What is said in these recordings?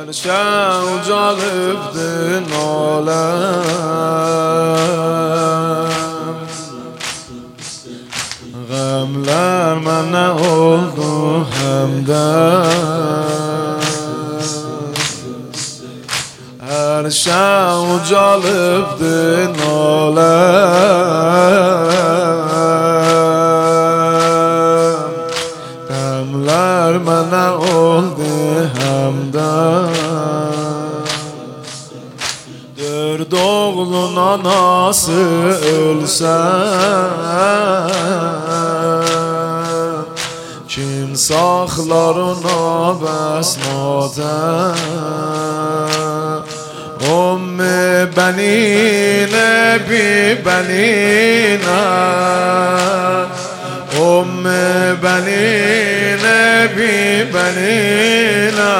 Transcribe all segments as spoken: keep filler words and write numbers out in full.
Her şey ucalıbdı nolem Gamlar mənə oldu həmdən Her şey ucalıbdı nolem Gamlar mənə oldu həmdən Dörd oğlun anası ölsən Kim saxlar ona bəs nadən Ummi bənine bi bənine Ummi bənine bi bənine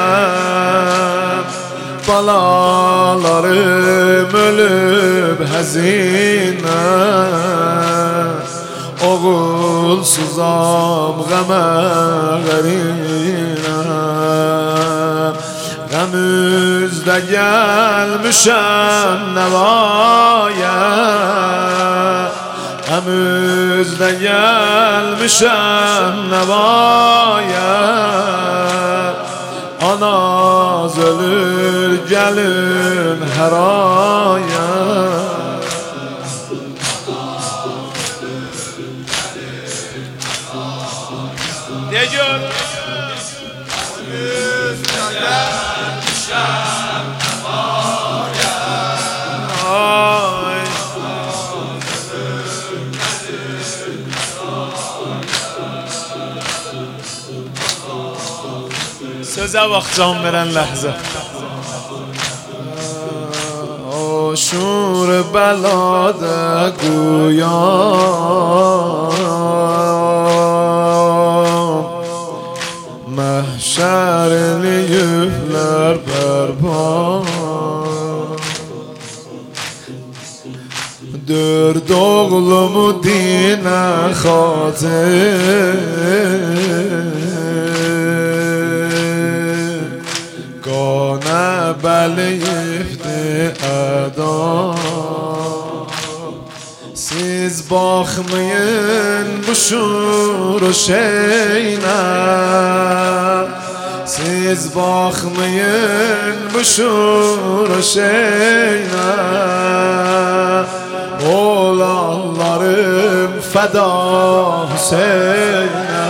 Balalarım ölüb həzinə Oğulsuzam qəmə qərinə Qəm üzdə gəlmişəm nəvaya Qəm üzdə gəlmişəm nəvaya Anaz ölür gəlin hər aya Ne gör? Sözə bax can verən ləhzə Aşur bəlada qoyan Məhşərli yüflər bərban Dörd oğlumu dinə xatir Qanə bəliyifdi ədam Siz baxmayın bu şur o şeylə Siz baxmayın bu şur o şeylə Oğlanlarım fəda Hüseynə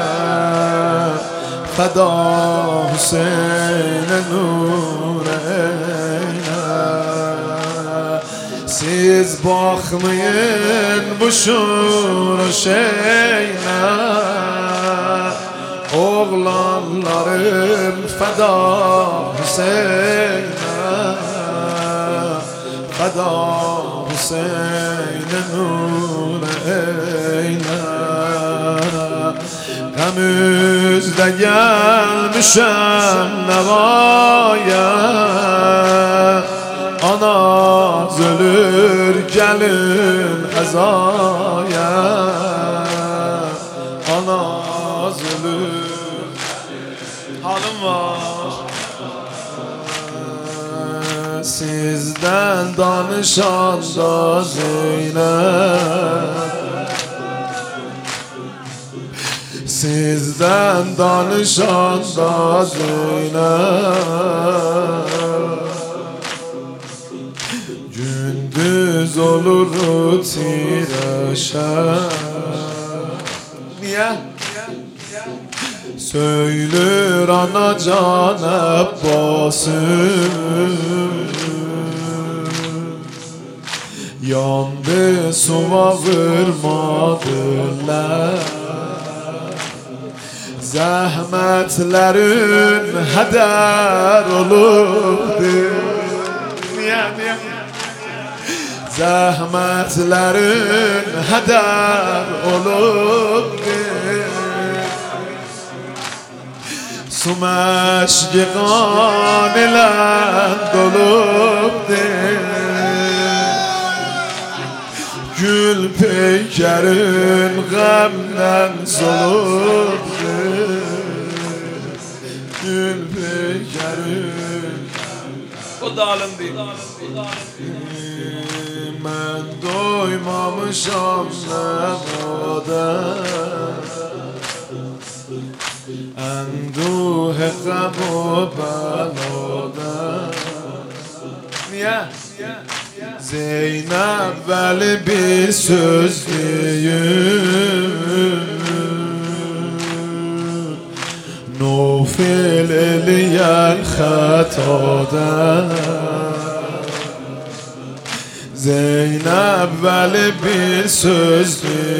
Fəda Hüseynə nur eyle Siz baxmayın bu şur şeylə Oğlanlarım fəda Hüseynə Fəda Hüseynə nur eyle Qəm üzdə gəlmişəm nəvaya Anaz ölür gəlin əzaya Anaz ölür Halım var Sizdən danışanda Zeynəb Sizdən danışanda Zeynəb Gündüz olur tirəşər Niyə? Söylür anacan Əbbasım Yandı suma vırmadılar Zəhmətlərin hədər olubdur Niyə, niyə? Zəhmətlərin hədər olubdur Su məşqi qan ilə dolubdur Gül peykərin qəmdən solubdur Gül peykərin من doymamışam nemaden Enduhe gam o beladen Niye? Zeynep veli bir söz diyeyim Nufil eliyen hatadan Zeynep veli bir söz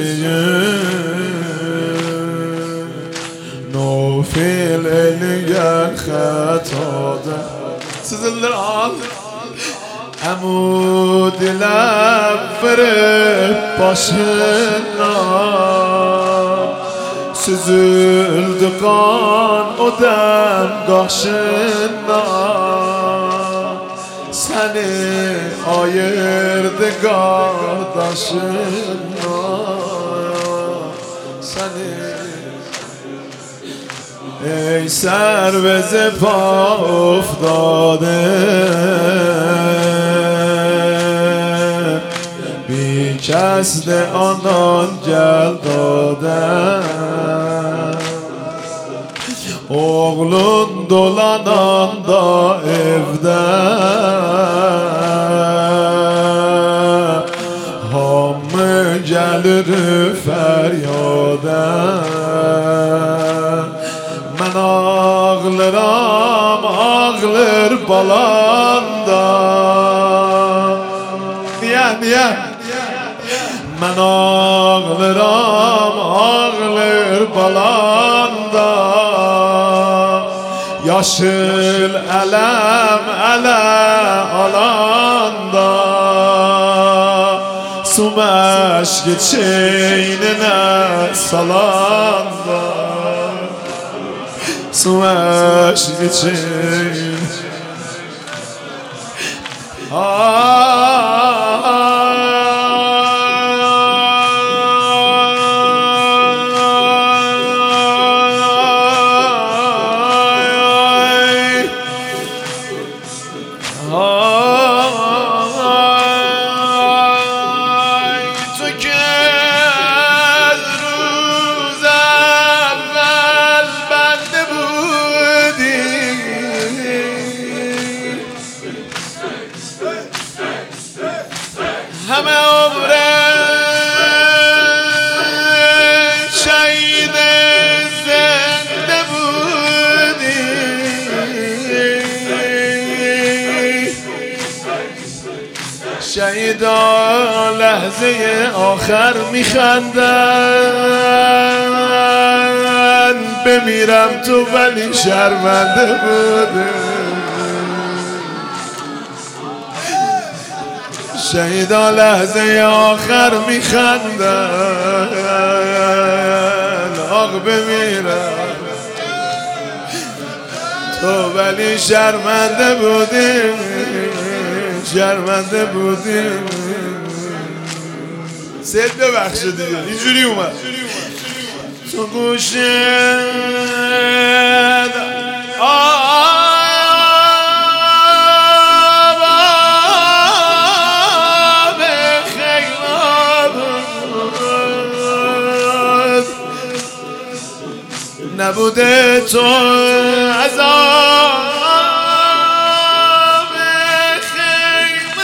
diyeyim Nufil eliyen hatadan Sizler al Emu dilem verip başına Süzüldü kan o dem kaşına Seni ayırdı kardeşina Seni Ey serveze pa uftade Bir kez de anan gel dade Oğlun dolanan da evde Hamı gelir feryade Ben ağlarım ağlar balanda Niye niye Ben ağlarım ağlar balanda Yaşıl elem ele alanda Su meşki çeynine salanda Su meşki çeynine همه عمر شهید زنده بودی شهیدا لحظه آخر میخندن بمیرم تو ولی شرمنده بودی شهیدا لحظه آخر میخندن آق بمیرم تو ولی شرمنده بودیم شرمنده بودیم سید ببخشه دیگه اینجوری اومد تو گوشه نبوده تو عذاب خیمه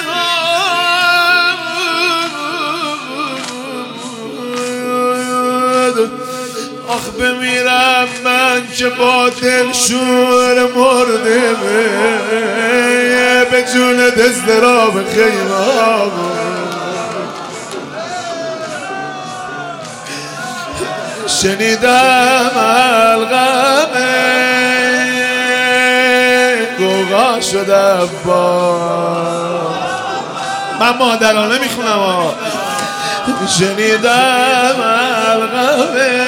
آخ بمیرم من که با دل شور مردم به جون دزدراب خیمه شنیدم الغمه گوغا شده با من مادرانه میخونم ها شنیدم الغمه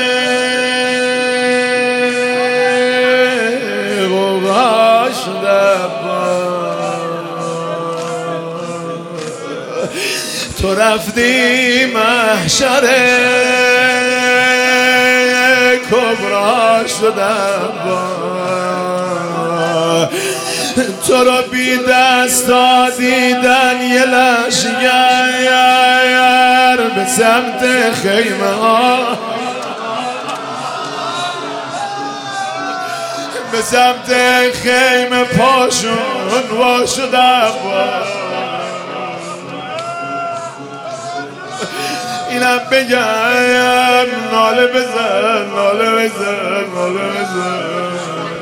گوغا شده با تو رفتی محشره کبرا شدم با تو رو بی دستا دیدن یه لشگر به سمت خیمه ها، به سمت خیمه پاشون وا شده. اینم بگم ناله بزن ناله بزن ناله بزن.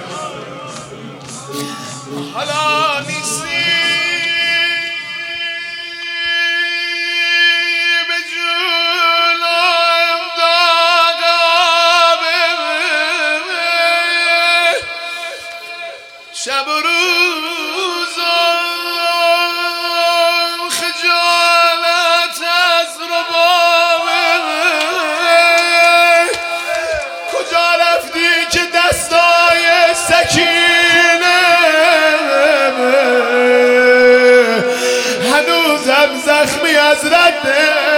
حالا نیستی به جونم داغم، شب و روز خجالت از ربابم. کجا رفتی که دستای سکینه هنوزم زخمی از رد